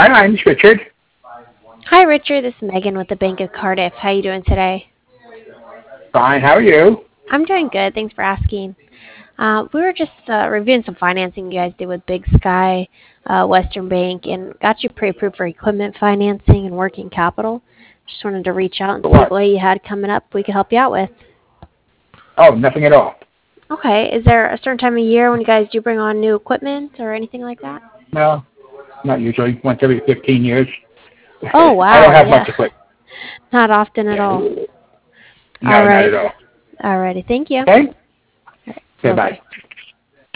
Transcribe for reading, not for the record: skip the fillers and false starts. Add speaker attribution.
Speaker 1: Skyline, it's Richard.
Speaker 2: Hi, Richard. This is Megan with the Bank of Cardiff. How you doing today?
Speaker 1: Fine, how are you?
Speaker 2: I'm doing good. Thanks for asking. We were just reviewing some financing you guys did with Big Sky, Western Bank, and got you pre-approved for equipment financing and working capital. Just wanted to reach out and
Speaker 1: For
Speaker 2: see
Speaker 1: what?
Speaker 2: what you had coming up we could help you out with.
Speaker 1: Oh, nothing at all.
Speaker 2: Okay. Is there a certain time of year when you guys do bring on new equipment or anything like that?
Speaker 1: No, not usually. Once every 15 years.
Speaker 2: Oh,
Speaker 1: I don't
Speaker 2: wow.
Speaker 1: have
Speaker 2: Yeah.
Speaker 1: much equipment.
Speaker 2: Not often at
Speaker 1: Yeah.
Speaker 2: all. All
Speaker 1: No, not
Speaker 2: right.
Speaker 1: at all.
Speaker 2: All righty. Thank you.
Speaker 1: Okay?
Speaker 2: All right. Bye-bye.
Speaker 1: Goodbye.